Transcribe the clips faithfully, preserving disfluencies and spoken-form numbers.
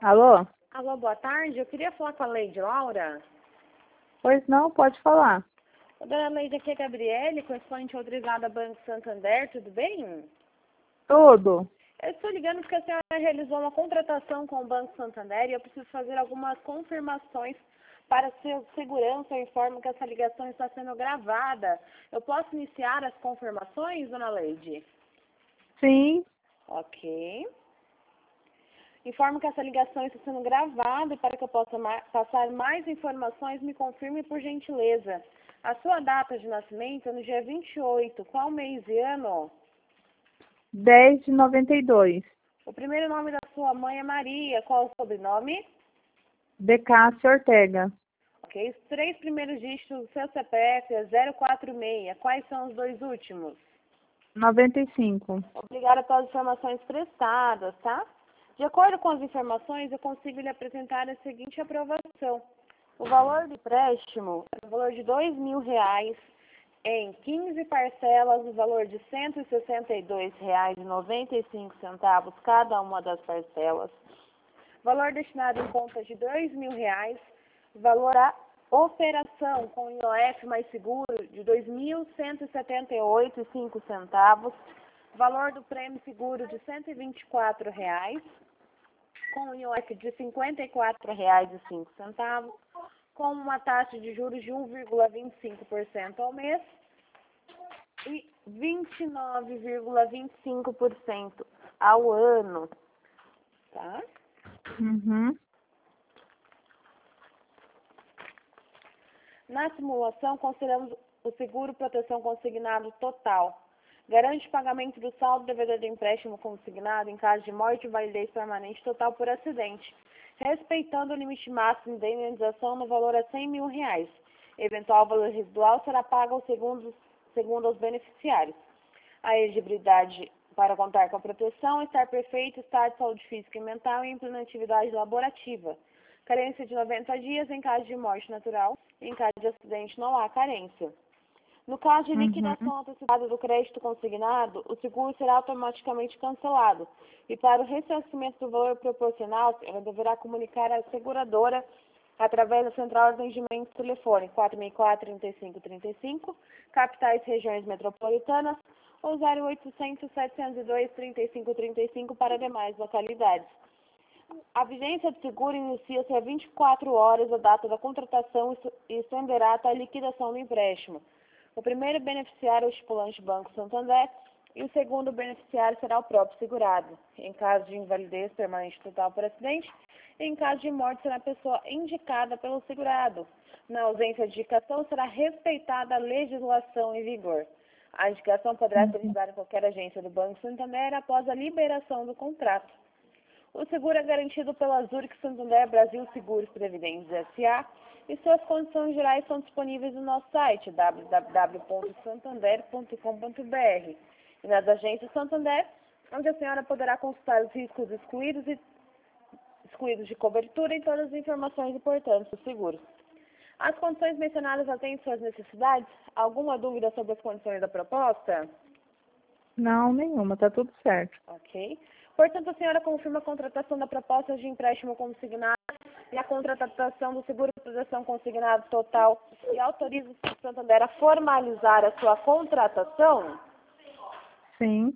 Alô? Alô, boa tarde. Eu queria falar com a Leide Laura. Pois não, pode falar. Dona Leide, aqui é a Gabriele, correspondente autorizada Banco Santander, tudo bem? Tudo. Eu estou ligando porque a senhora realizou uma contratação com o Banco Santander e eu preciso fazer algumas confirmações para sua segurança. Eu informo que essa ligação está sendo gravada. Eu posso iniciar as confirmações, Dona Leide? Sim. Ok. Informo que essa ligação está sendo gravada e para que eu possa ma- passar mais informações, me confirme por gentileza. A sua data de nascimento é no dia vinte e oito. Qual mês e ano? dez de noventa e dois. O primeiro nome da sua mãe é Maria. Qual o sobrenome? De Cássio Ortega. Ok. Os três primeiros dígitos do seu C P F é zero quatro seis. Quais são os dois últimos? noventa e cinco. Obrigada pelas informações prestadas, tá? De acordo com as informações, eu consigo lhe apresentar a seguinte aprovação. O valor do empréstimo é o valor de dois mil reais em quinze parcelas, no valor de cento e sessenta e dois reais e noventa e cinco centavos cada uma das parcelas. Valor destinado em conta de dois mil reais, valor a operação com I O F mais seguro de dois mil cento e setenta e oito reais e cinco centavos, valor do prêmio seguro de cento e vinte e quatro reais, com I O F de cinquenta e quatro reais e cinco centavos, com uma taxa de juros de um vírgula vinte e cinco por cento ao mês e vinte e nove vírgula vinte e cinco por cento ao ano, tá? Uhum. Na simulação, consideramos o seguro proteção consignado total. Garante o pagamento do saldo devedor do empréstimo consignado em caso de morte e validez permanente total por acidente, respeitando o limite máximo de indenização no valor a cem mil reais. Eventual valor residual será pago aos segundos, segundo aos beneficiários. A elegibilidade para contar com a proteção é estar perfeito estado de saúde física e mental e em plena atividade laborativa. Carência de noventa dias em caso de morte natural. Em caso de acidente, não há carência. No caso de liquidação Uhum. antecipada do crédito consignado, o seguro será automaticamente cancelado. E para o ressarcimento do valor proporcional, ela deverá comunicar à seguradora através da central de atendimento telefone quatro seis quatro, três cinco três cinco, capitais regiões metropolitanas, ou zero oitocentos, setecentos e dois, trinta e cinco trinta e cinco para demais localidades. A vigência do seguro inicia-se a vinte e quatro horas da data da contratação e estenderá até a liquidação do empréstimo. O primeiro beneficiário é o estipulante Banco Santander e o segundo beneficiário será o próprio segurado. Em caso de invalidez permanente total por acidente, em caso de morte será a pessoa indicada pelo segurado. Na ausência de indicação, será respeitada a legislação em vigor. A indicação poderá ser Uhum. dada em qualquer agência do Banco Santander após a liberação do contrato. O seguro é garantido pela Zurich Santander Brasil Seguros Previdência S A e suas condições gerais são disponíveis no nosso site w w w ponto santander ponto com ponto b r e nas agências Santander, onde a senhora poderá consultar os riscos excluídos e excluídos de cobertura e todas as informações importantes do seguro. As condições mencionadas atendem suas necessidades? Alguma dúvida sobre as condições da proposta? Não, nenhuma, tá tudo certo. Ok. Portanto, a senhora confirma a contratação da proposta de empréstimo consignado e a contratação do seguro de proteção consignado total e autoriza o Santander a formalizar a sua contratação? Sim.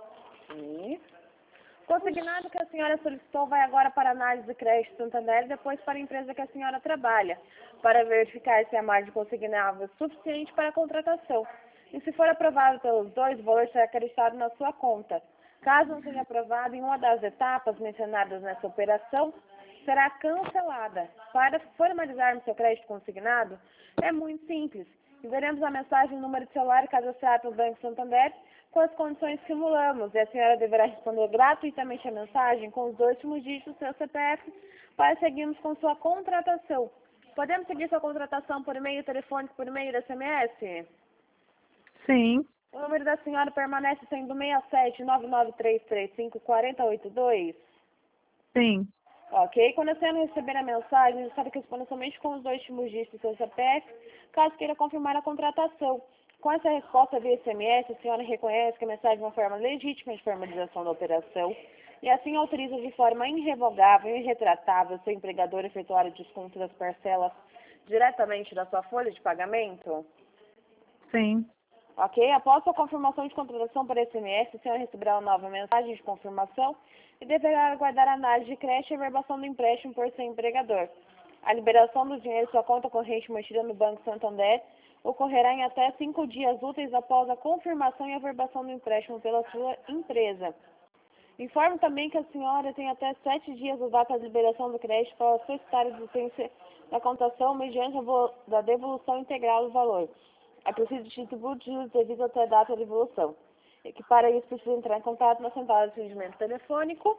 Sim. Consignado que a senhora solicitou vai agora para a análise de crédito Santander e depois para a empresa que a senhora trabalha, para verificar se a margem consignável é suficiente para a contratação. E se for aprovado pelos dois, o valor será acreditado na sua conta. Caso não seja aprovado em uma das etapas mencionadas nessa operação, será cancelada. Para formalizarmos seu crédito consignado, é muito simples. Enviaremos a mensagem no número de celular cadastrado no Banco Santander com as condições que simulamos e a senhora deverá responder gratuitamente a mensagem com os dois últimos dígitos do seu C P F para seguirmos com sua contratação. Podemos seguir sua contratação por e-mail telefônico, por e-mail e S M S? Sim. O número da senhora permanece sendo seis sete nove nove três três cinco quatro zero oito dois? Sim. Ok. Quando a senhora receber a mensagem, a senhora responda somente com os dois últimos dígitos do seu C P F, caso queira confirmar a contratação. Com essa resposta via S M S, a senhora reconhece que a mensagem é uma forma legítima de formalização da operação e assim autoriza de forma irrevogável e irretratável seu empregador a efetuar o desconto das parcelas diretamente da sua folha de pagamento? Sim. Ok? Após a confirmação de contratação por S M S, a senhora receberá uma nova mensagem de confirmação e deverá aguardar a análise de crédito e a verbação do empréstimo por seu empregador. A liberação do dinheiro em sua conta corrente mantida no Banco Santander ocorrerá em até cinco dias úteis após a confirmação e a verbação do empréstimo pela sua empresa. Informo também que a senhora tem até sete dias da data de liberação do crédito para solicitar a existência da contação mediante a vo- da devolução integral do valor. É preciso distribuir os juros devidos até a data de devolução. E que para isso precisa entrar em contato na central de atendimento telefônico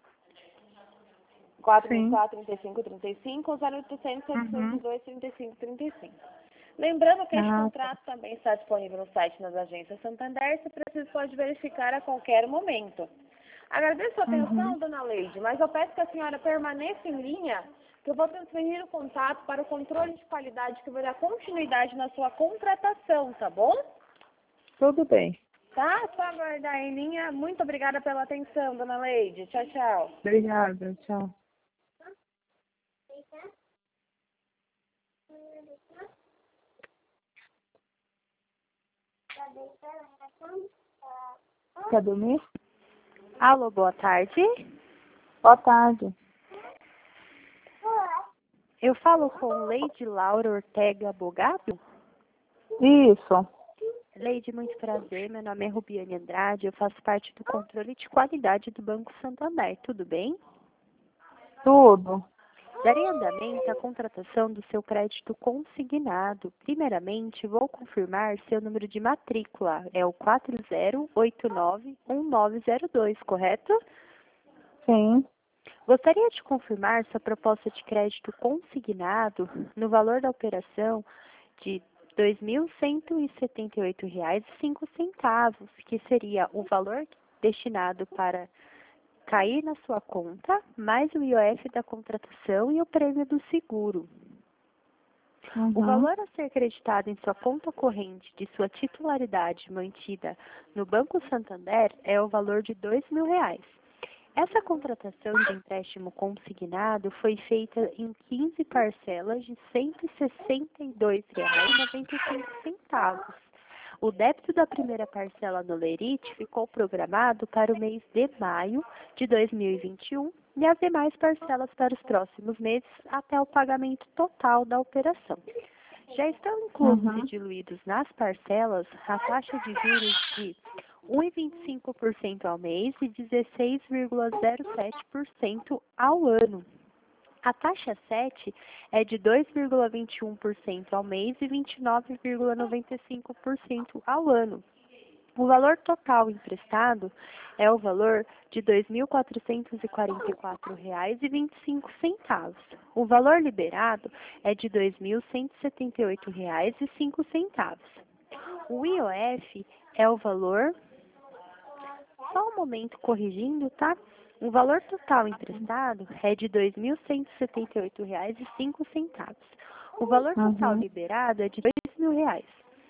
quatro dois Sim. quatro, trinta e cinco, trinta e cinco ou zero oitocentos, setecentos e Uhum. dois, trinta e cinco, trinta e cinco. Lembrando que este Ah, tá. contrato também está disponível no site das agências Santander, se preciso pode verificar a qualquer momento. Agradeço a Uhum. atenção, dona Leide, mas eu peço que a senhora permaneça em linha, que eu vou transferir o contato para o controle de qualidade que vai dar continuidade na sua contratação, tá bom? Tudo bem. Tá? Só aguardar em linha. Muito obrigada pela atenção, dona Leide. Tchau, tchau. Obrigada. Tchau. Quer dormir? Alô, boa tarde. Boa tarde. Eu falo com Leide Laura Ortega Bogado. Isso. Leide, muito prazer. Meu nome é Rubiane Andrade. Eu faço parte do controle de qualidade do Banco Santander. Tudo bem? Tudo. Darei andamento à contratação do seu crédito consignado. Primeiramente, vou confirmar seu número de matrícula. É o quatro zero oito nove um nove zero dois, correto? Sim. Gostaria de confirmar sua proposta de crédito consignado no valor da operação de dois mil cento e setenta e oito reais e cinco centavos, que seria o valor destinado para cair na sua conta, mais o I O F da contratação e o prêmio do seguro. O Uhum. valor a ser creditado em sua conta corrente de sua titularidade mantida no Banco Santander é o valor de dois mil reais. Essa contratação de empréstimo consignado foi feita em quinze parcelas de cento e sessenta e dois reais e noventa e cinco centavos. O débito da primeira parcela no Lerite ficou programado para o mês de maio de dois mil e vinte e um e as demais parcelas para os próximos meses até o pagamento total da operação. Já estão inclusos e Uhum. diluídos nas parcelas a taxa de juros de um vírgula vinte e cinco por cento ao mês e dezesseis vírgula zero sete por cento ao ano. A taxa sete é de dois vírgula vinte e um por cento ao mês e vinte e nove vírgula noventa e cinco por cento ao ano. O valor total emprestado é o valor de dois mil quatrocentos e quarenta e quatro reais e vinte e cinco centavos. O valor liberado é de dois mil cento e setenta e oito reais e cinco centavos. O I O F é o valor, só um momento corrigindo, tá? O valor total emprestado é de dois mil cento e setenta e oito reais e cinco centavos. O valor total Uhum. liberado é de dois mil reais.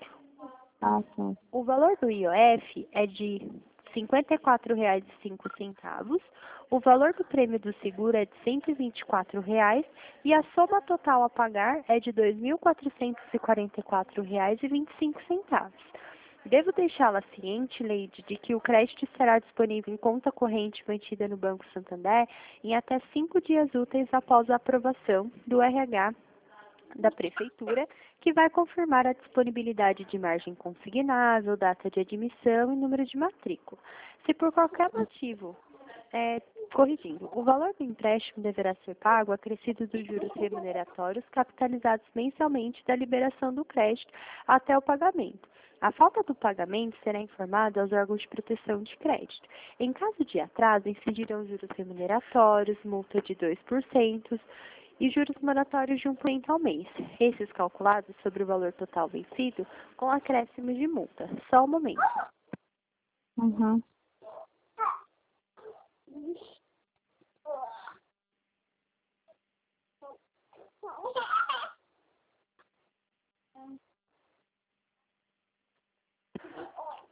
Ah, sim. O valor do I O F é de cinquenta e quatro reais e cinco centavos. O valor do prêmio do seguro é de cento e vinte e quatro reais e a soma total a pagar é de dois mil quatrocentos e quarenta e quatro reais e vinte e cinco centavos. Devo deixá-la ciente, Leide, de que o crédito será disponível em conta corrente mantida no Banco Santander em até cinco dias úteis após a aprovação do R H da Prefeitura, que vai confirmar a disponibilidade de margem consignável, data de admissão e número de matrícula. Se por qualquer motivo, é, corrigindo, o valor do empréstimo deverá ser pago acrescido dos juros remuneratórios capitalizados mensalmente da liberação do crédito até o pagamento. A falta do pagamento será informada aos órgãos de proteção de crédito. Em caso de atraso, incidirão juros remuneratórios, multa de dois por cento, e juros moratórios de um por cento ao mês, esses calculados sobre o valor total vencido com acréscimo de multa. Só um momento. Uhum.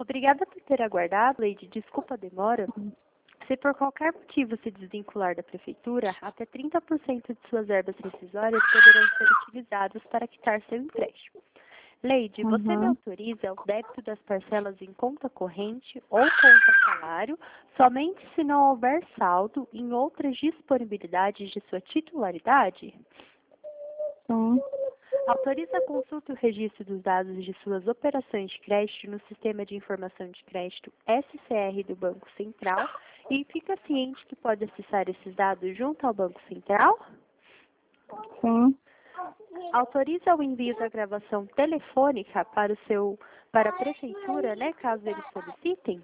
Obrigada por ter aguardado, Leide. Desculpa a demora. Se por qualquer motivo se desvincular da Prefeitura, até trinta por cento de suas verbas rescisórias poderão ser utilizadas para quitar seu empréstimo. Leide, você me Uhum. autoriza o débito das parcelas em conta corrente ou conta salário somente se não houver saldo em outras disponibilidades de sua titularidade? Sim. Autoriza a consulta e o registro dos dados de suas operações de crédito no Sistema de Informação de Crédito S C R do Banco Central e fica ciente que pode acessar esses dados junto ao Banco Central? Sim. Autoriza o envio da gravação telefônica para o seu para a prefeitura, né, caso eles solicitem?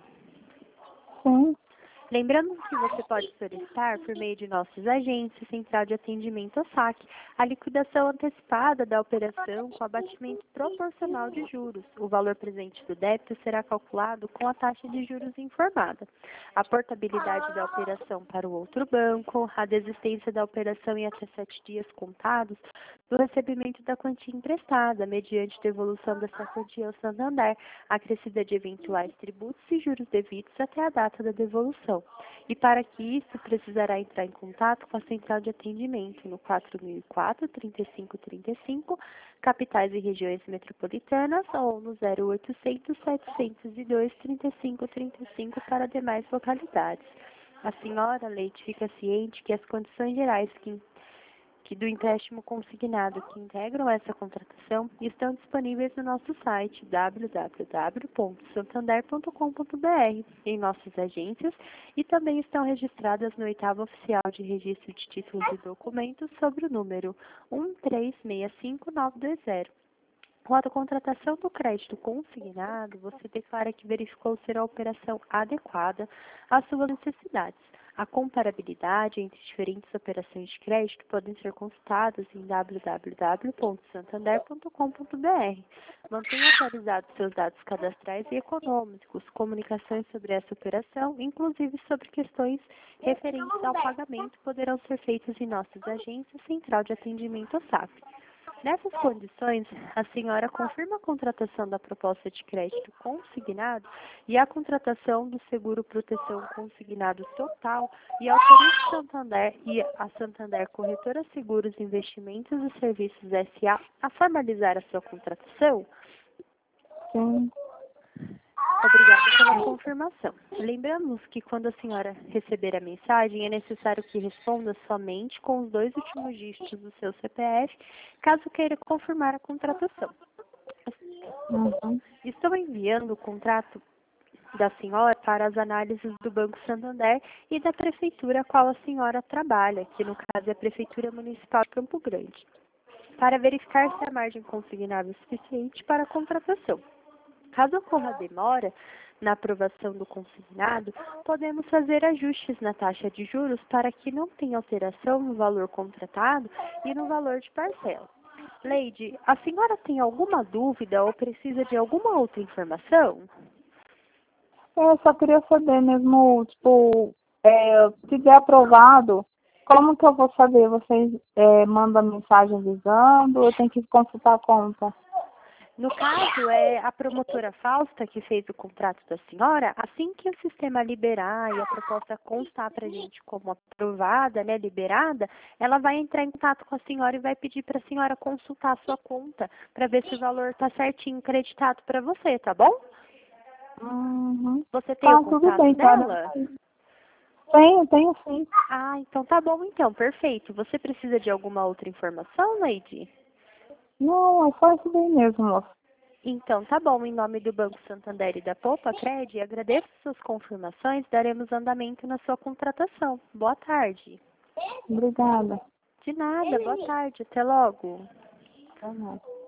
Sim. Lembrando que você pode solicitar, por meio de nossos agentes, central de atendimento ao saque, a liquidação antecipada da operação com abatimento proporcional de juros. O valor presente do débito será calculado com a taxa de juros informada. A portabilidade da operação para o outro banco, a desistência da operação em até sete dias contados do recebimento da quantia emprestada, mediante devolução dessa quantia ao Santander, acrescida de eventuais tributos e juros devidos até a data da devolução. E para que isso, precisará entrar em contato com a central de atendimento no quatro mil e quatro, trinta e cinco trinta e cinco, capitais e regiões metropolitanas, ou no zero oitocentos, setecentos e dois, trinta e cinco trinta e cinco para demais localidades. A senhora Leite fica ciente que as condições gerais que que do empréstimo consignado que integram essa contratação estão disponíveis no nosso site w w w ponto santander ponto com ponto b r, em nossas agências, e também estão registradas no oitavo oficial de registro de títulos e documentos sobre o número um três seis cinco nove dois zero. Com a contratação do crédito consignado, você declara que verificou ser a operação adequada às suas necessidades. A comparabilidade entre diferentes operações de crédito podem ser consultadas em w w w ponto santander ponto com ponto b r. Mantenha atualizados seus dados cadastrais e econômicos, comunicações sobre essa operação, inclusive sobre questões referentes ao pagamento, poderão ser feitas em nossas agências Central de Atendimento ao S A F. Nessas condições, a senhora confirma a contratação da proposta de crédito consignado e a contratação do seguro proteção consignado total e autoriza a Santander e a Santander Corretora Seguros, Investimentos e Serviços S A a formalizar a sua contratação? Sim. Obrigada pela confirmação. Lembramos que quando a senhora receber a mensagem, é necessário que responda somente com os dois últimos dígitos do seu C P F, caso queira confirmar a contratação. Uhum. Estou enviando o contrato da senhora para as análises do Banco Santander e da prefeitura a qual a senhora trabalha, que no caso é a Prefeitura Municipal de Campo Grande, para verificar se há margem consignável suficiente para a contratação. Caso ocorra demora na aprovação do consignado, podemos fazer ajustes na taxa de juros para que não tenha alteração no valor contratado e no valor de parcela. Leide, a senhora tem alguma dúvida ou precisa de alguma outra informação? Eu só queria saber mesmo, tipo, é, se der aprovado, como que eu vou saber? Vocês é, mandam mensagem avisando ou eu tenho que consultar a conta? No caso, é a promotora Fausta que fez o contrato da senhora. Assim que o sistema liberar e a proposta constar para a gente como aprovada, né, liberada, ela vai entrar em contato com a senhora e vai pedir para a senhora consultar a sua conta para ver se o valor está certinho creditado para você, tá bom? Uhum. Você tem Tá, o tudo contato bem, dela? cara. Tenho, tenho sim. Ah, então tá bom então, perfeito. Você precisa de alguma outra informação, Leide? Não, é só isso bem mesmo, moço. Então, tá bom. Em nome do Banco Santander e da Poupa Cred, agradeço suas confirmações. Daremos andamento na sua contratação. Boa tarde. Obrigada. De nada, boa tarde. Até logo. Até mais.